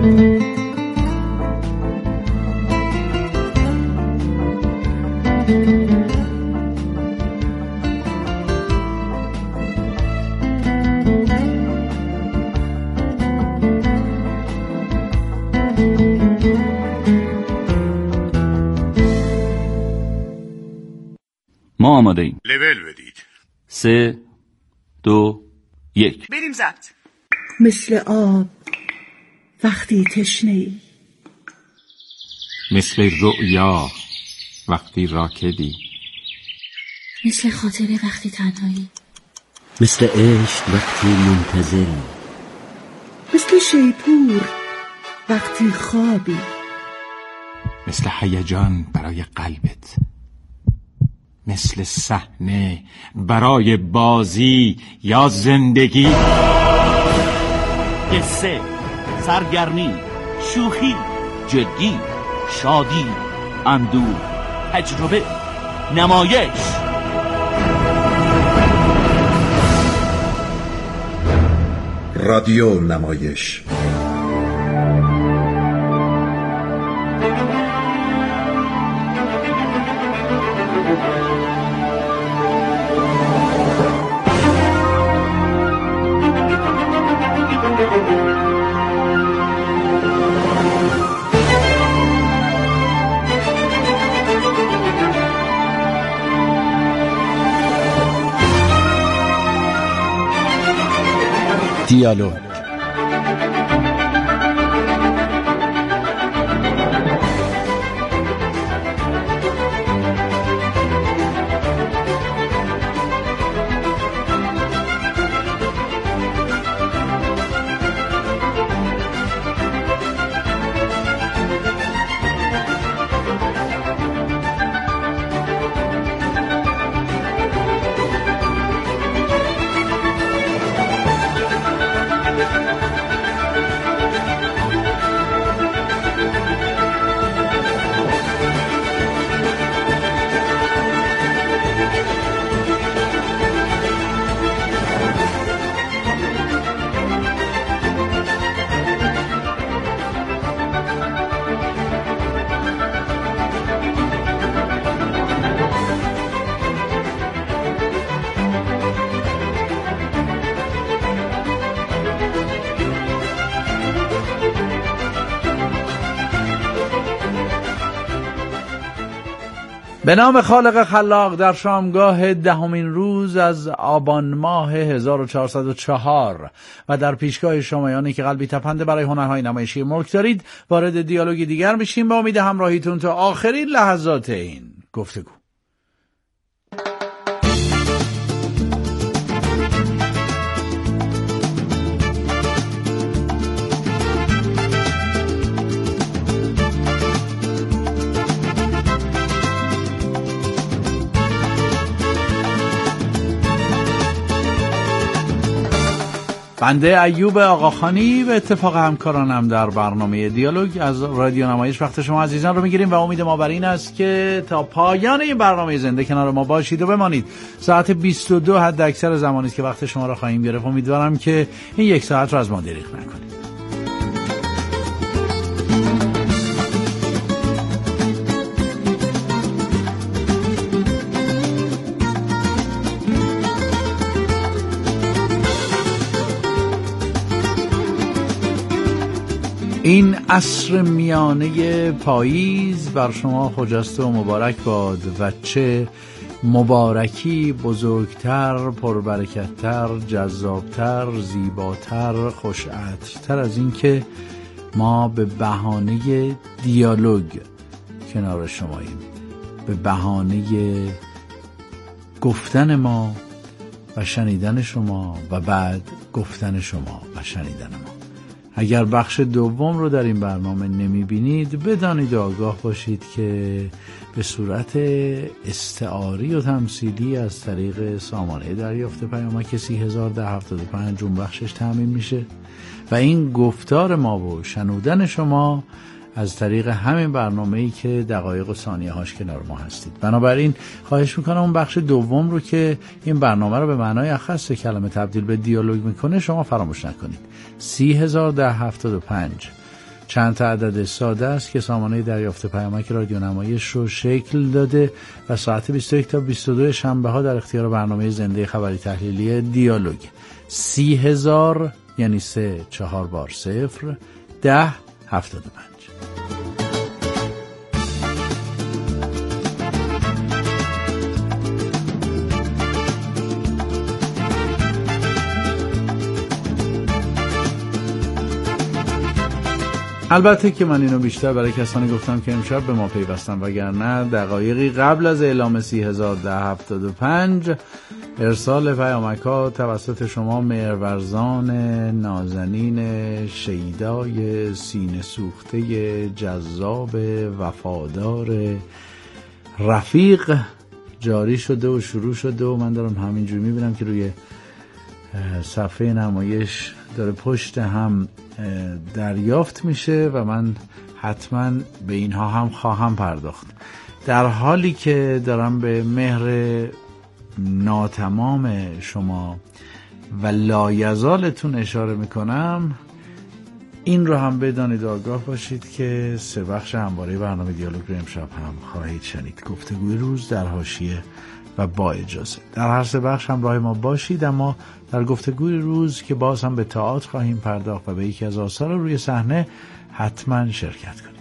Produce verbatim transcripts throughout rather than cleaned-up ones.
ما آماده ایم. لول بدید. سه دو یک بریم ضبط. مثل آب وقتی تشنه‌ای، مثل رؤیا وقتی راکدی، مثل خاطره وقتی تنهایی، مثل عشق وقتی منتظری، مثل شیپور وقتی خوابی، مثل هیجان برای قلبت، مثل صحنه برای بازی یا زندگی. قصه، سرگرمی، شوخی، جدی، شادی، اندوه، تجربه، نمایش. رادیو نمایش. دیالوگ. به نام خالق خلاق، در شامگاه دهمین روز از آبان ماه هزار و چهارصد و چهار و در پیشگاه شمایانی که قلبی تپنده برای هنرهای نمایشی ملک دارید، وارد دیالوگ دیگر میشیم با امید همراهیتون تا آخرین لحظات این گفتگو. بنده ایوب آقاخانی به اتفاق همکارانم در برنامه دیالوگ از رادیو نمایش وقت شما عزیزان رو میگیریم و امید ما بر این است که تا پایان این برنامه زنده کنار ما باشید و بمانید. ساعت بیست و دو حد اکثر زمانی است که وقت شما رو خواهیم گرفت. امیدوارم که این یک ساعت رو از ما دریغ نکنید. این عصر میانه پاییز بر شما خجسته و مبارک باد و چه مبارکی بزرگتر، پربرکتتر، جذابتر، زیباتر، خوشعطرتر از این که ما به بهانه دیالوگ کنار شماییم، به بهانه گفتن ما و شنیدن شما و بعد گفتن شما و شنیدن ما. اگر بخش دوم رو در این برنامه نمی بینید بدانید و آگاه باشید که به صورت استعاری و تمثیلی از طریق سامانه دریافت پیامک سی هزار ده هفتاد و پنج اون بخشش تامین میشه و این گفتار ما و شنودن شما از طریق همین برنامه‌ای که دقایق و ثانیه هاش کنار ما هستید. بنابراین خواهش میکنم اون بخش دوم رو که این برنامه رو به معنای اخص کلمه تبدیل به دیالوگ میکنه شما فراموش نکنید. سی هزار ده هفتاد و پنج چند تا عدد ساده است که سامانه دریافت پیامک رادیو نمایش رو شکل داده و ساعت بیست و یک تا بیست و دو شنبه ها در اختیار برنامه زنده خبری تحلیلی دیالوگ. سی هزار یعنی سه چهار بار صفر ده هفتاد و پنج. البته که من اینو بیشتر برای کسانی گفتم که امشب به ما پیوستن، وگرنه دقایقی قبل از اعلام سی هزار ده هفتاد و پنج ارسال پیامک ها توسط شما مهرورزان نازنین شیدای سینه سوخته جذاب وفادار رفیق جاری شده و شروع شده و من دارم همینجوری میبینم که روی صفحه نمایش داره پشت هم دریافت میشه و من حتما به اینها هم خواهم پرداخت. در حالی که دارم به مهر ناتمام شما و لایزالتون اشاره میکنم، این رو هم بدانید، آگاه باشید که سه بخش همواره برنامه دیالوگ رو امشب هم خواهید شنید. گفتگوی روز، در حاشیه و با اجازه. در هر سه بخش همراه ما باشید، اما در گفتگوی روز که باز هم به تئاتر خواهیم پرداخت و به یکی از آثار روی صحنه حتما شرکت کنید.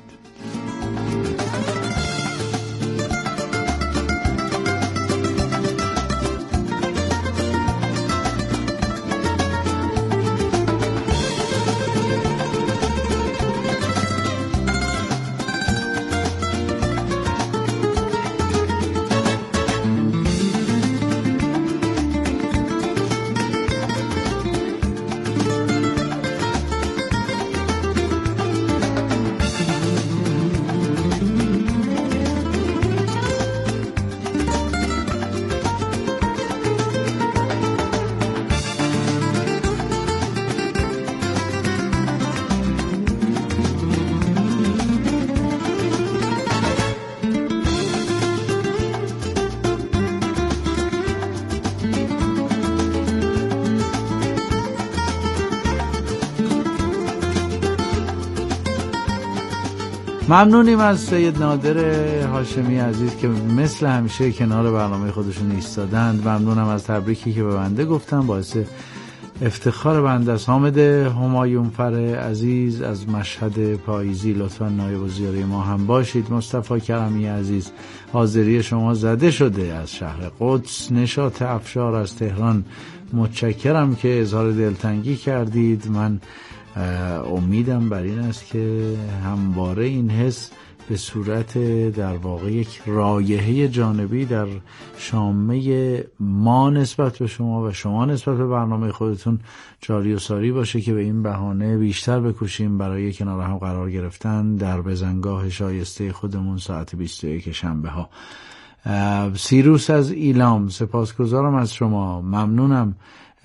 ممنونیم از سید نادر هاشمی عزیز که مثل همیشه کنار برنامه خودشون ایستادند. ممنونم از تبریکی که به بنده گفتن، باعث افتخار بنده است. حامد همایونفر عزیز از مشهد پاییزی، لطفا نایب الزیاره ما هم باشید. مصطفی کرمی عزیز، حاضری شما زده شده از شهر قدس. نشاط افشار از تهران، متشکرم که اظهار دلتنگی کردید. من امیدم بر این است که همواره این حس به صورت در واقع یک رایحه جانبی در شامه ما نسبت به شما و شما نسبت به برنامه خودتون جاری و ساری باشه که به این بهانه بیشتر بکوشیم برای کنار هم قرار گرفتن در بزنگاه شایسته خودمون ساعت بیست و یک شنبه ها. سیروس از ایلام، سپاسگزارم از شما، ممنونم.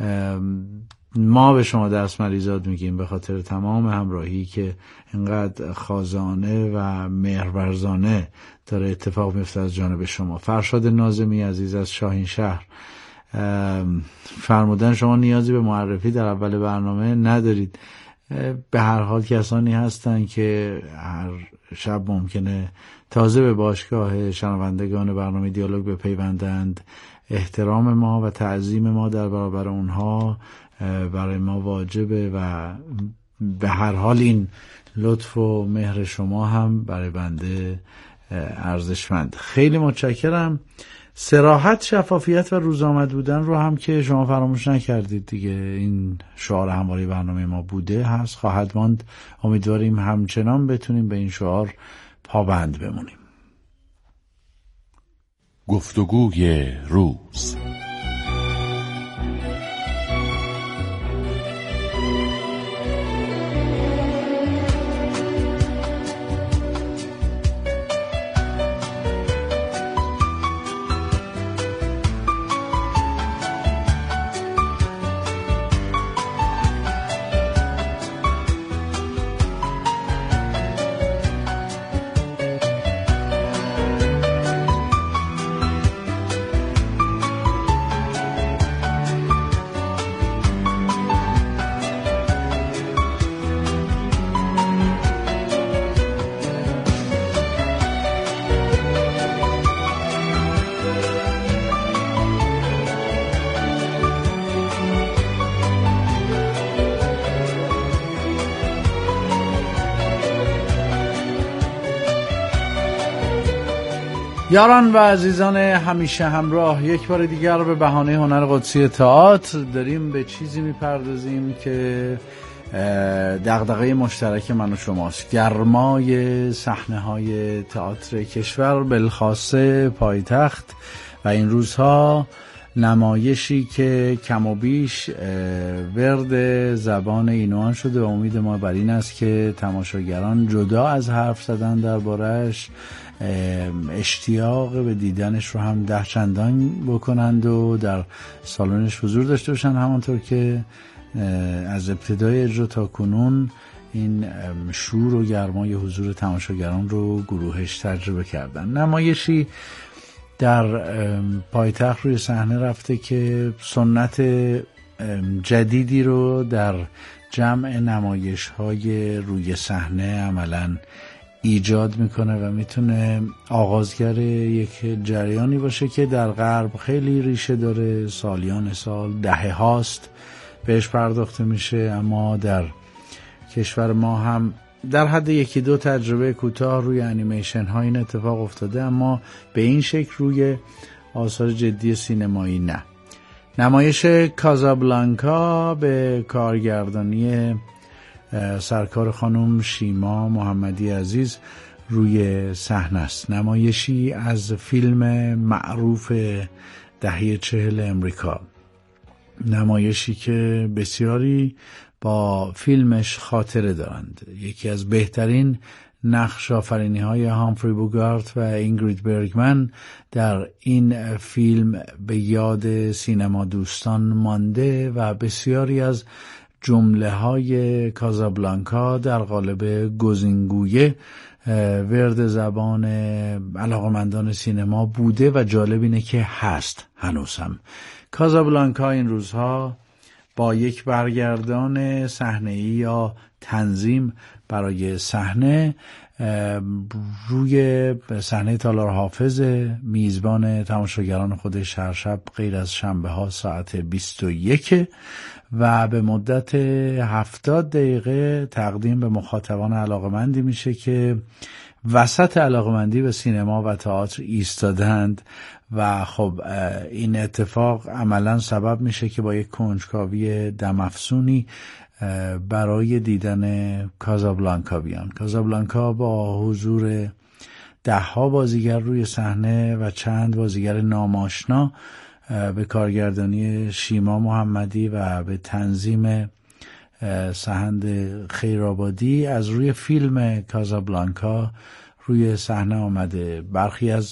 ما به شما دست مریزاد میگیم به خاطر تمام همراهی که انقدر خازانه و مهرورزانه داره اتفاق میفته از جانب شما. فرشاد ناظمی عزیز از شاهین شهر فرمودن شما نیازی به معرفی در اول برنامه ندارید. به هر حال کسانی هستن که هر شب ممکنه تازه به باشگاه شنوندگان برنامه دیالوگ بپیوندند. احترام ما و تعظیم ما در برابر اونها برای ما واجبه و به هر حال این لطف و مهر شما هم برای بنده ارزشمند. خیلی متشکرم. صراحت، شفافیت و روزآمد بودن رو هم که شما فراموش نکردید دیگه، این شعار همواره برنامه ما بوده، هست، خواهد ماند. امیدواریم همچنان بتونیم به این شعار پابند بمونیم. گفتگوی روز. یاران و عزیزان همیشه همراه، یک بار دیگر به بهانه هنر قدسی تئاتر داریم به چیزی میپردازیم که دغدغه مشترک من و شماست. گرمای صحنه‌های تئاتر کشور، بالخاصه پایتخت، و این روزها نمایشی که کم و بیش ورد زبان اینوان شده و امید ما بر این است که تماشاگران جدا از حرف زدن درباره‌اش اشتیاق به دیدنش رو هم ده چندان بکنند و در سالنش حضور داشته باشن، همانطور که از ابتدای اجرا تا کنون این شور و گرمای حضور تماشاگران رو گروهش تجربه کردن. نمایشی در پایتخت روی صحنه رفته که سنت جدیدی رو در جمع نمایش‌های روی صحنه عملاً ایجاد میکنه و میتونه آغازگر یک جریانی باشه که در غرب خیلی ریشه داره، سالیان سال، دهه هاست بهش پرداخته میشه، اما در کشور ما هم در حد یکی دو تجربه کوتاه روی انیمیشن ها این اتفاق افتاده، اما به این شکل روی آثار جدی سینمایی نه. نمایش کازابلانکا به کارگردانی سرکار خانم شیما محمدی عزیز روی صحنه است. نمایشی از فیلم معروف دهه چهل امریکا، نمایشی که بسیاری با فیلمش خاطره دارند. یکی از بهترین نقش آفرینی های هامفری بوگارت و اینگرید برگمن در این فیلم به یاد سینما دوستان مانده و بسیاری از جمله های کازابلانکا در قالب گزینگوی ورد زبان علاقمندان سینما بوده و جالب اینه که هست هنوز هم. کازابلانکا این روزها با یک برگردان صحنه‌ای یا تنظیم برای صحنه روی صحنه تالار حافظ، میزبان تماشاگران خودش هر شب غیر از شنبه ها ساعت بیست و یک و به مدت هفتاد دقیقه تقدیم به مخاطبان علاقمندی میشه که وسط علاقمندی به سینما و تئاتر ایستادند و خب این اتفاق عملا سبب میشه که با یک کنجکاوی دم‌افزونی برای دیدن کازابلانکا بیان. کازابلانکا با حضور ده ها بازیگر روی صحنه و چند بازیگر ناماشنا به کارگردانی شیما محمدی و به تنظیم سهند خیرآبادی از روی فیلم کازابلانکا روی صحنه آمده. برخی از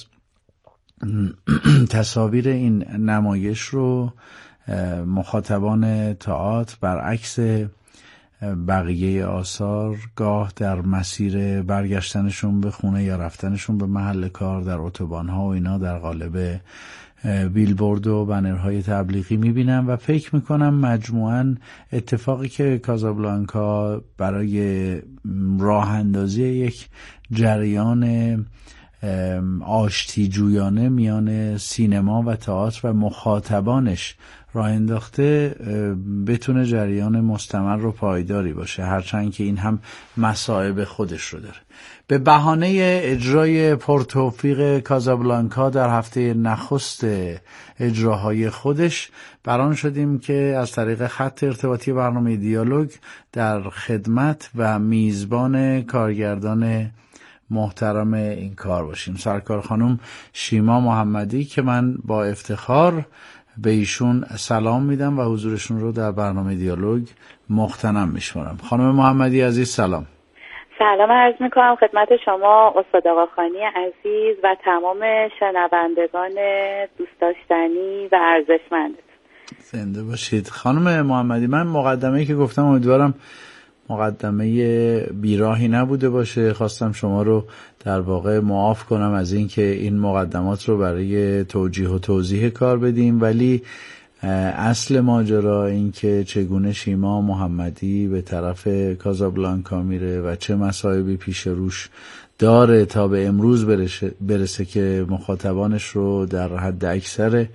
تصاویر این نمایش رو مخاطبان تئاتر برعکس بقیه آثار گاه در مسیر برگشتنشون به خونه یا رفتنشون به محل کار در اتوبان‌ها و اینا در قالب بیلبورد و بنرهای تبلیغی میبینم و فکر میکنم مجموعاً اتفاقی که کازابلانکا برای راه اندازی یک جریان آشتی جویانه میان سینما و تئاتر و مخاطبانش راه انداخته بتونه جریان مستمر و پایداری باشه، هرچند که این هم مصائب خودش رو داره. به بهانه اجرای پرتوفیق کازابلانکا در هفته نخست اجراهای خودش بران شدیم که از طریق خط ارتباطی برنامه دیالوگ در خدمت و میزبان کارگردان محترم این کار باشیم، سرکار خانم شیما محمدی، که من با افتخار به ایشون سلام میدم و حضورشون رو در برنامه دیالوگ مغتنم میشمارم. خانم محمدی عزیز سلام. سلام عرض میکنم خدمت شما استاد آقاخانی عزیز و تمام شنوندگان دوست داشتنی و ارزشمندت. زنده باشید. خانم محمدی، من مقدمه‌ای که گفتم امیدوارم مقدمه بیراهی نبوده باشه. خواستم شما رو در واقع معاف کنم از این که این مقدمات رو برای توجیه و توضیح کار بدیم، ولی اصل ماجرا این که چگونه شیما محمدی به طرف کازابلانکا میره و چه مصائبی پیش روش داره تا به امروز برسه, برسه که مخاطبانش رو در حد اکثر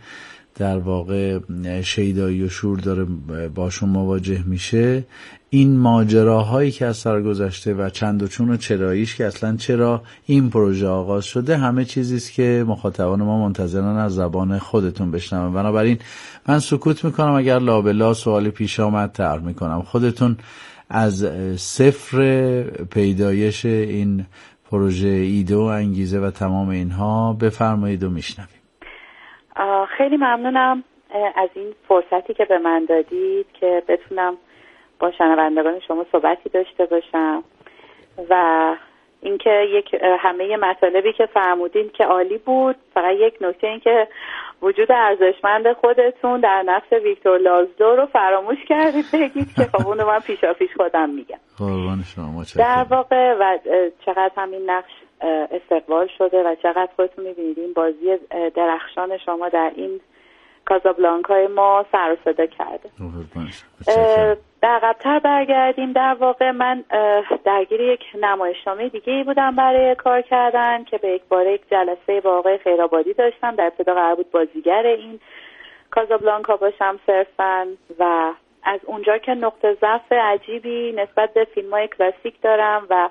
در واقع شیدایی و شور داره باشون مواجه میشه، این ماجراهایی که از سر گذشته و چند و چون و چراییش که اصلا چرا این پروژه آغاز شده همه چیزیست که مخاطبان ما منتظرن از زبان خودتون بشنون. بنابراین من سکوت میکنم، اگر لابلا سوالی پیش آمد طرح میکنم. خودتون از صفر پیدایش این پروژه ایده و انگیزه و تمام اینها بفرمایید و میشنویم. خیلی ممنونم از این فرصتی که به من دادید که بتونم با شنوندگان شما صحبتی داشته باشم و اینکه یک همه مطالبی که فرمودین که عالی بود. فقط یک نکته این که وجود ارزشمند خودتون در نفس ویکتور لازلو رو فراموش کردید بگید که خب اونو من پیشا پیش خودم میگم. قربان شما، متشکرم. در واقع و چقدر همین نقش استقبال شده و چقدر خودتون میبینید این بازی درخشان شما در این کازابلانکای ما سر و صدا کرده. در عقب‌تر برگردیم. در واقع من درگیر یک نمایشنامه دیگه ای بودم برای کار کردن که به یک باره یک جلسه با آقای خیرآبادی داشتم. در ابتدا قرار بود بازیگر این کازابلانکا باشم صرفاً و از اونجا که نقطه ضعف عجیبی نسبت به فیلم‌های کلاسیک دارم و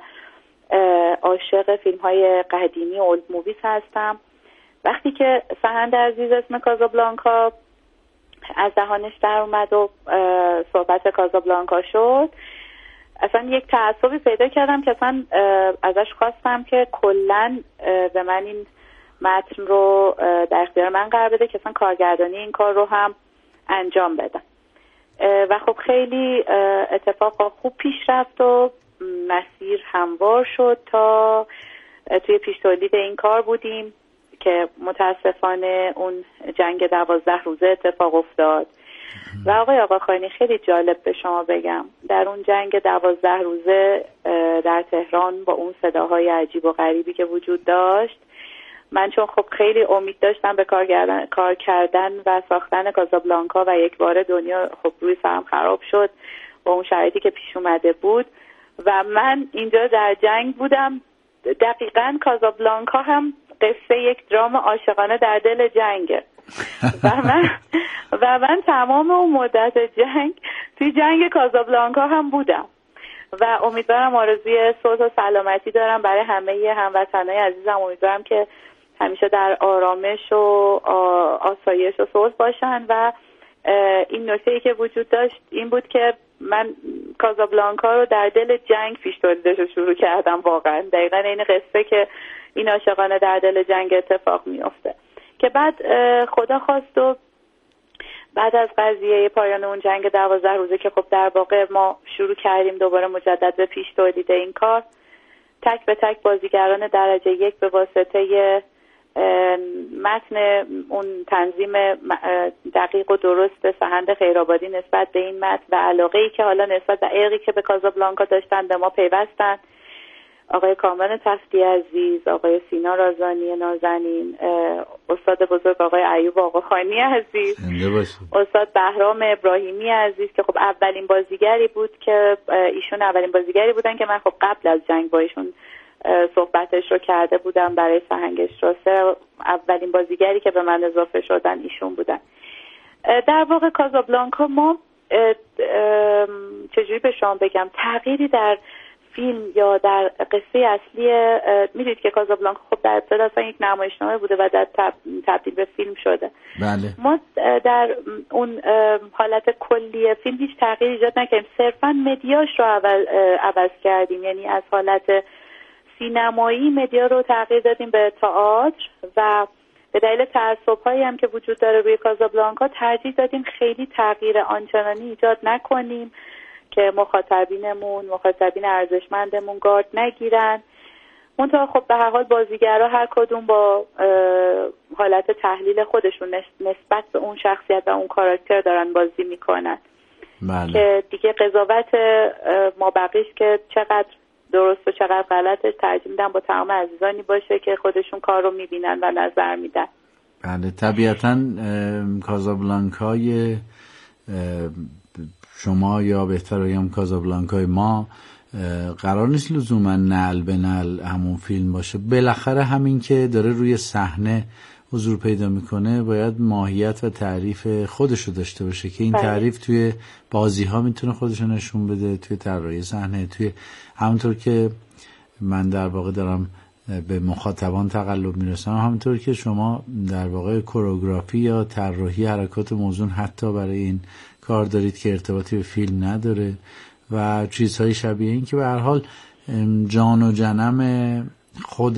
عاشق فیلم‌های قدیمی اولد موویز هستم، وقتی که سهند عزیز اسم کازابلانکا از دهانش در اومد و صحبت کازابلانکا شد، اصلا یک تعصبی پیدا کردم که اصلا ازش خواستم که کلن به من این متن رو در اختیار من قرار بده که اصلا کارگردانی این کار رو هم انجام بدم و خب خیلی اتفاق خوب پیش رفت و مسیر هموار شد تا توی پیش تولید این کار بودیم که متاسفانه اون جنگ دوازده روزه اتفاق افتاد و آقای آقاخانی خیلی جالب به شما بگم در اون جنگ دوازده روزه در تهران با اون صداهای عجیب و غریبی که وجود داشت، من چون خب خیلی امید داشتم به کار کردن, کار کردن و ساختن کازابلانکا و یک بار دنیا خب روی سرم خراب شد با اون شرایطی که پیش اومده بود و من اینجا در جنگ بودم. دقیقاً کازابلانکا هم قصه یک درام عاشقانه در دل جنگه و من و من تمام اون مدت جنگ توی جنگ کازابلانکا هم بودم و امیدوارم آرزوی صلح و سلامتی دارم برای همه هموطنای عزیزم. امیدوارم که همیشه در آرامش و آسایش و صلح باشن و این نکته‌ای که وجود داشت این بود که من کازابلانکا رو در دل جنگ پیش تولیدش رو شروع کردم. واقعا دقیقاً این قصه که این عاشقانه در دل جنگ اتفاق میفته که بعد خدا خواست و بعد از قضیه پایان اون جنگ دوازده روزه که خب در واقع ما شروع کردیم دوباره مجدد به پیش تولید این کار، تک به تک بازیگران درجه یک به واسطه متن اون تنظیم دقیق و درست سهند خیرآبادی نسبت به این متن و علاقه‌ای که حالا نسبت به عشقی که به کازابلانکا داشتن به ما پیوستن، آقای کامران تفتی عزیز، آقای سینا رازانی نازنین، استاد بزرگ آقای ایوب آقاخانی عزیز، استاد بهرام ابراهیمی عزیز که خب اولین بازیگری بود که ایشون اولین بازیگری بودن که من خب قبل از جنگ با ایشون صحبتش رو کرده بودم برای سهنگش راسته. اولین بازیگری که به من اضافه شدن ایشون بودن. در واقع کازابلانکا ما چجوری به شما بگم تغییری در فیلم یا در قصه اصلی، میدونید که کازابلانکا خب در ابتدا اصلا یک نمایشنامه بوده و در تبدیل به فیلم شده. بله. ما در اون حالت کلی فیلم هیچ تغییری ایجاد نکردیم، صرفا مدیاش رو عوض کردیم، یعنی از حالت سینمایی مدیا رو تغییر دادیم به تئاتر و به دلیل تعصب‌هایی هم که وجود داره روی کازابلانکا ترجیح دادیم خیلی تغییر آنچنانی ایجاد نکنیم که مخاطبینمون مخاطبین ارزشمندمون گارد نگیرن. منتها خب به هر حال بازیگرها هر کدوم با حالت تحلیل خودشون نسبت به اون شخصیت و اون کاراکتر دارن بازی میکنن. بله. که دیگه قضاوت ما بقیش که چقدر درست و چقدر غلطش ترجیح میدن با تمام عزیزانی باشه که خودشون کار رو میبینن و نظر میدن. بله طبیعتاً کازابلانکای شما یا بهتر بگم کازابلانکای ما قرار نیست لزوما نعل به نعل همون فیلم باشه. بالاخره همین که داره روی صحنه حضور پیدا میکنه باید ماهیت و تعریف خودشو داشته باشه که این بله. تعریف توی بازی ها میتونه خودشو نشون بده، توی طراحی صحنه، توی همونطور که من در واقع دارم به مخاطبان تقلب میرسم، همونطور که شما در واقع کوروگرافی یا طراحی حرکات موزون حتی برای این کار دارید که ارتباطی به فیلم نداره و چیزهای شبیه این که به هر حال جان و جنم خود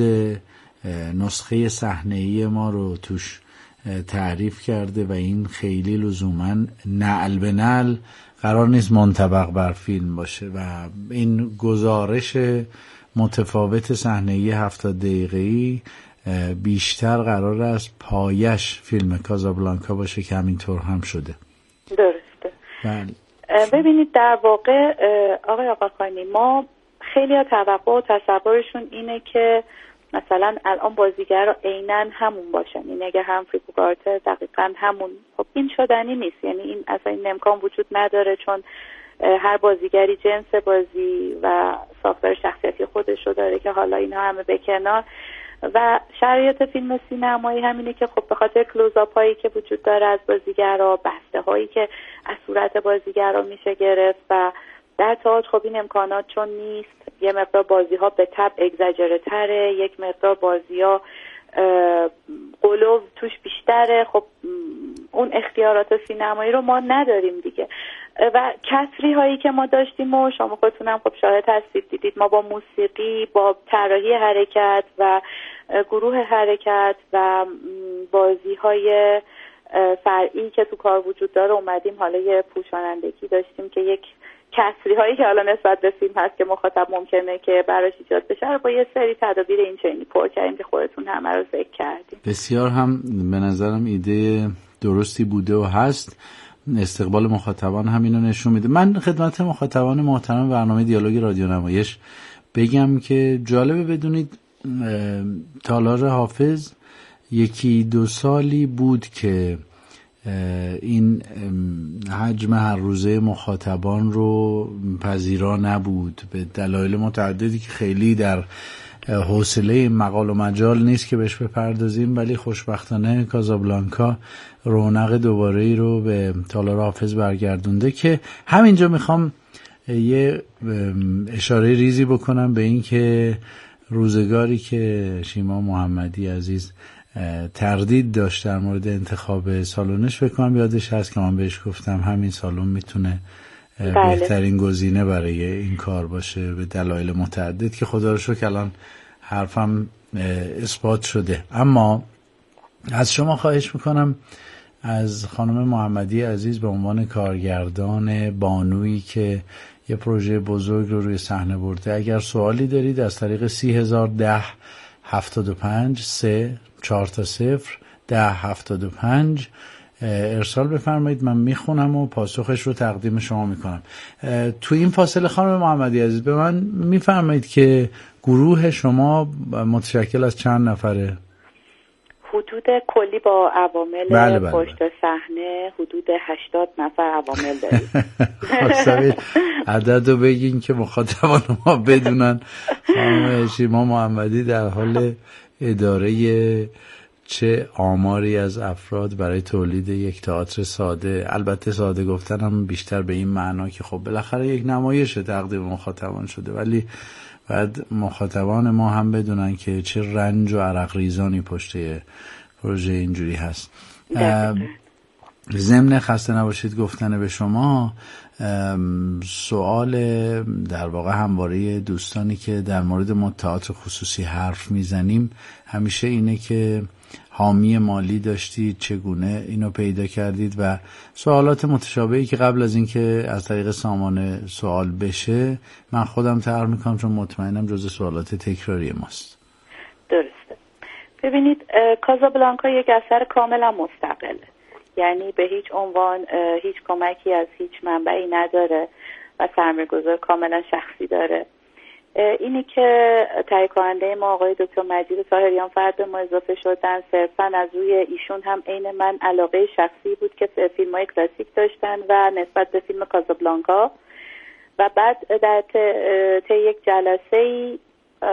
نسخه صحنه‌ای ما رو توش تعریف کرده و این خیلی لزوماً نعل به نعل قرار نیست منطبق بر فیلم باشه و این گزارش متفاوت صحنه‌ای هفتاد دقیقه‌ای بیشتر قرار است پایش فیلم کازابلانکا باشه که همینطور هم شده. درسته. بله. ببینید در واقع آقای آقاخانی ما خیلی ها توقع و تصورشون اینه که مثلا الان بازیگر عیناً همون باشن، این اگه هم فریپوگارت دقیقاً همون، خب این شدنی نیست، یعنی این اصلا این امکان وجود نداره چون هر بازیگری جنس بازی و ساختار شخصیتی خودش رو داره که حالا اینا همه به کنار و شرایط فیلم سینمایی همینه که خب به خاطر کلوزآپ هایی که وجود داره از بازیگرا، بسته هایی که از صورت بازیگرا میشه گرفت و در تئاتر خب این امکانات چون نیست، یه مقدار بازی ها به طبع اگزاجره تره، یک مقدار بازی ها قلوب توش بیشتره، خب اون اختیارات سینمایی رو ما نداریم دیگه و کسری هایی که ما داشتیم و شما خودتونم خب شاهد هستید دیدید، ما با موسیقی، با طراحی حرکت و گروه حرکت و بازی های فرعی که تو کار وجود داره اومدیم حالا یه پوشانندگی داشتیم که یک کسری هایی که حالا نسبت به فیلم هست که مخاطب ممکنه که براش ایجاد بشه رو با یه سری تدابیر این چنینی پر کردیم که خودتون همه رو ذکر کردیم. بسیار هم به نظرم ایده درستی بوده و هست. استقبال مخاطبان همینو نشون میده. من خدمت مخاطبان محترم برنامه دیالوگ رادیو نمایش بگم که جالبه بدونید تالار حافظ یکی دو سالی بود که این حجم هر روزه مخاطبان رو پذیرا نبود به دلایل متعددی که خیلی در حوصله مقال و مجال نیست که بهش بپردازیم، ولی خوشبختانه کازابلانکا رونق دوباره‌ای رو به تالار حافظ برگردونده که همینجا میخوام یه اشاره ریزی بکنم به این که روزگاری که شیما محمدی عزیز تردید داشت در مورد انتخاب سالنش، فکر کنم یادش هست که من بهش گفتم همین سالن میتونه بله. بهترین گزینه برای این کار باشه به دلایل متعدد که خدا رو شکر الان حرفم اثبات شده. اما از شما خواهش میکنم از خانم محمدی عزیز به عنوان کارگردان بانویی که یه پروژه بزرگ رو روی صحنه برده اگر سوالی دارید از طریق سی هزار ده هفتاد و پنج سه چهار تا صفر ده هفتاد و پنج ارسال بفرمایید، من میخونم و پاسخش رو تقدیم شما میکنم. تو این فاصله خانم محمدی عزیز به من میفرمایید که گروه شما متشکل از چند نفره؟ حدود کلی با عوامل بله بله پشت صحنه حدود هشتاد نفر عوامل داریم. خواستم عدد رو بگین که مخاطبان ما بدونن. خانم شیما محمدی در حال اداره چه آماری از افراد برای تولید یک تئاتر ساده، البته ساده گفتنم بیشتر به این معنا که خب بالاخره یک نمایش تقدیم مخاطبان شده، ولی بعد مخاطبان ما هم بدونن که چه رنج و عرق ریزانی پشت پروژه اینجوری هست. ضمن خسته نباشید گفتن به شما سوال در واقع همواره دوستانی که در مورد ما تئاتر خصوصی حرف میزنیم همیشه اینه که حامی مالی داشتید، چگونه اینو پیدا کردید و سوالات متشابهی که قبل از اینکه از طریق سامانه سوال بشه من خودم طرح میکنم چون مطمئنم جزء سوالات تکراری ماست. درسته. ببینید کازابلانکا یک اثر کاملا مستقله، یعنی به هیچ عنوان هیچ کمکی از هیچ منبعی نداره و سرمایه‌گذار کاملا شخصی داره. اینی که تهیه کننده ما آقای دکتر مجید طاهریان فرد ما اضافه شدن صرفا از روی ایشون هم عین من علاقه شخصی بود که فیلم‌های کلاسیک داشتن و نسبت به فیلم کازابلانکا و بعد در طی یک جلسه‌ای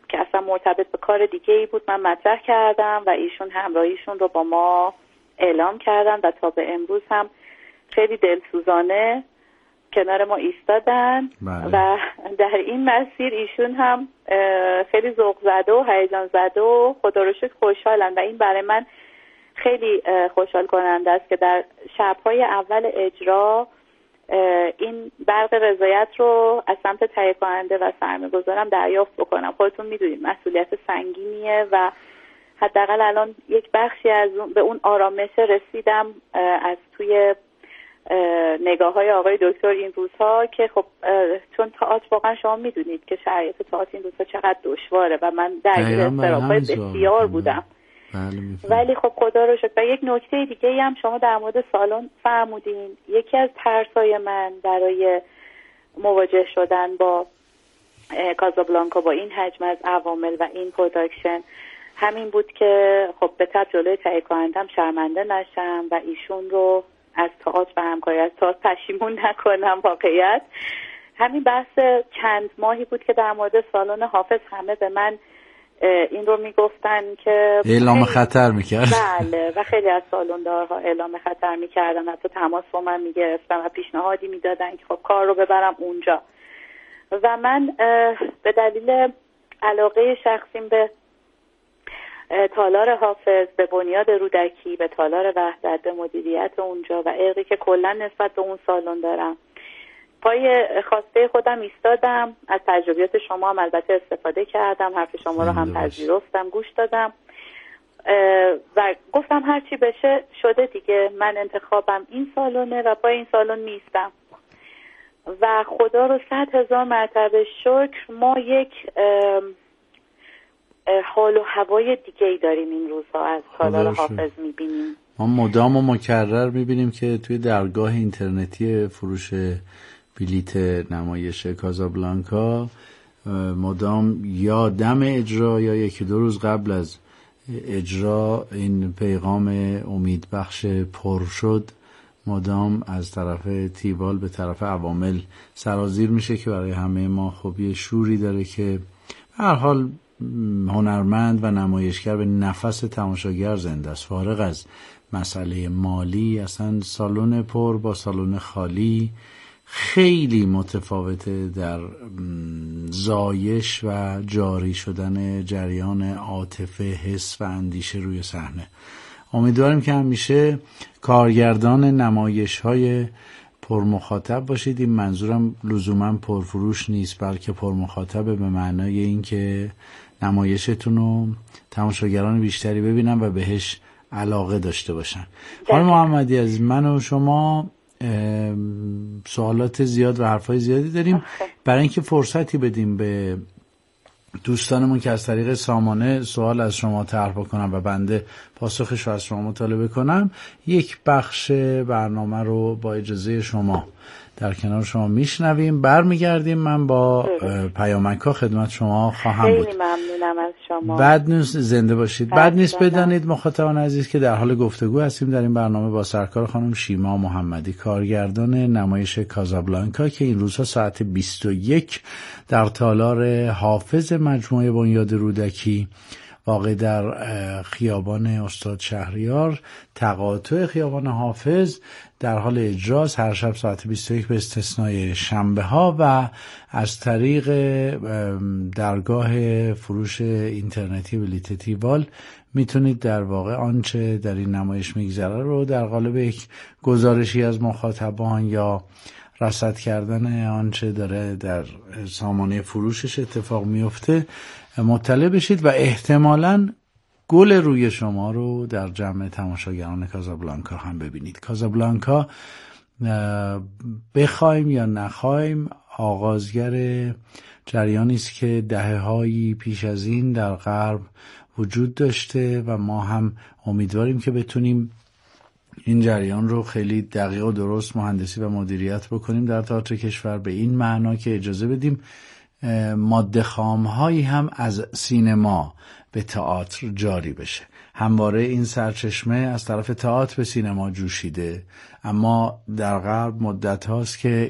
که اصلا مرتبط به کار دیگه ای بود من مطرح کردم و ایشون همراهیشون رو با ما اعلام کردن و تا به امروز هم خیلی دلسوزانه کنار ما ایستادن. بله. و در این مسیر ایشون هم خیلی ذوق زده و هیجان زده و خدا رو شکر خوشحالن و این برای من خیلی خوشحال کننده است که در شب‌های اول اجرا این برق رضایت رو از سمت تهیه کننده و سرمایه‌گذارم دریافت بکنم. خودتون میدونید مسئولیت سنگینیه و حداقل الان یک بخشی از اون به اون آرامش رسیدم از توی نگاه های آقای دکتر این روزها که خب چون تئاتر واقعا شما میدونید که شرایط تئاتر این روزها چقدر دشواره و من درگیر اضطراب‌های بسیار بودم. ولی خب خدا رو شکر. و یک نکته دیگه هم شما در مورد سالن فرمودین، یکی از ترسای من برای مواجه شدن با کازابلانکا با این حجم از عوامل و این پروداکشن همین بود که خب به طب جلوی تهیه کنندم شرمنده نشم و ایشون رو از تئاتر و همکاری از تئاتر پشیمون نکنم. واقعیت همین بحث چند ماهی بود که در مورد سالن حافظ همه به من این رو میگفتن که اعلام خطر میکرد. بله و خیلی از سالندارها اعلام خطر میکردن، حتی تماس با من میگرفتن و پیشنهادی میدادن که خب کار رو ببرم اونجا و من به دلیل علاقه شخصیم به تالار حافظ، به بنیاد رودکی، به تالار وحدت، به مدیریت اونجا و عشقی که کلا نسبت به اون سالن دارم پای خواسته خودم ایستادم. از تجربیات شما هم البته استفاده کردم، حرف شما رو هم پذیرفتم، گوش دادم و گفتم هر چی بشه شده دیگه، من انتخابم این سالونه و پای این سالن میستم و خدا رو صد هزار مرتبه شکر ما یک حال و هوای دیگه ای داریم این روزها از تالار حافظ میبینیم. ما مدام و مکرر میبینیم که توی درگاه اینترنتی فروش بلیت نمایش کازابلانکا مدام یا دم اجرا یا یکی دو روز قبل از اجرا این پیغام امیدبخش پر شد مدام از طرف تیوال به طرف عوامل سرازیر میشه که برای همه ما خب یه شوری داره که هر حال هنرمند و نمایشگر به نفس تماشاگر زنده است. فارغ از مسئله مالی اصلا سالن پر با سالن خالی خیلی متفاوته در زایش و جاری شدن جریان عاطفه، حس و اندیشه روی صحنه. امیدواریم که همیشه کارگردان نمایش های پرمخاطب باشید. این منظورم لزوما پرفروش نیست بلکه پرمخاطبه به معنای این که نمایشتون رو تماشاگران بیشتری ببینن و بهش علاقه داشته باشن. خانم محمدی از من و شما سوالات زیاد و حرفای زیادی داریم. برای اینکه فرصتی بدیم به دوستانمون که از طریق سامانه سوال از شما طرح بکنم و بنده پاسخش رو از شما مطالبه کنم، یک بخش برنامه رو با اجازه شما در کنار شما میشنویم، برمیگردیم. من با پیامک‌ها خدمت شما خواهم بود. خیلی ممنونم از شما. بد نیست، زنده باشید. بد نیست بدانید مخاطبان عزیز که در حال گفتگو هستیم در این برنامه با سرکار خانم شیما محمدی، کارگردان نمایش کازابلانکا که این روزها ساعت بیست و یک در تالار حافظ مجموعه بنیاد رودکی واقع در خیابان استاد شهریار، تقاطع خیابان حافظ، در حال اجراست. هر شب ساعت بیست و یک به استثنای شنبه ها و از طریق درگاه فروش اینترنتی بلیت تیوال میتونید در واقع آنچه در این نمایش میگذره رو در قالب یک گزارشی از مخاطبان یا رصد کردن آنچه داره در سامانه فروشش اتفاق میفته مطلع بشید و احتمالاً گل روی شما رو در جمع تماشاگران کازابلانکا هم ببینید. کازابلانکا بخوایم یا نخوایم آغازگر جریانی است که دهه‌هایی پیش از این در غرب وجود داشته و ما هم امیدواریم که بتونیم این جریان رو خیلی دقیق و درست مهندسی و مدیریت بکنیم در تئاتر کشور، به این معنا که اجازه بدیم ماده خام‌هایی هم از سینما به تئاتر جاری بشه. همواره این سرچشمه از طرف تئاتر به سینما جوشیده، اما در غرب مدت هاست که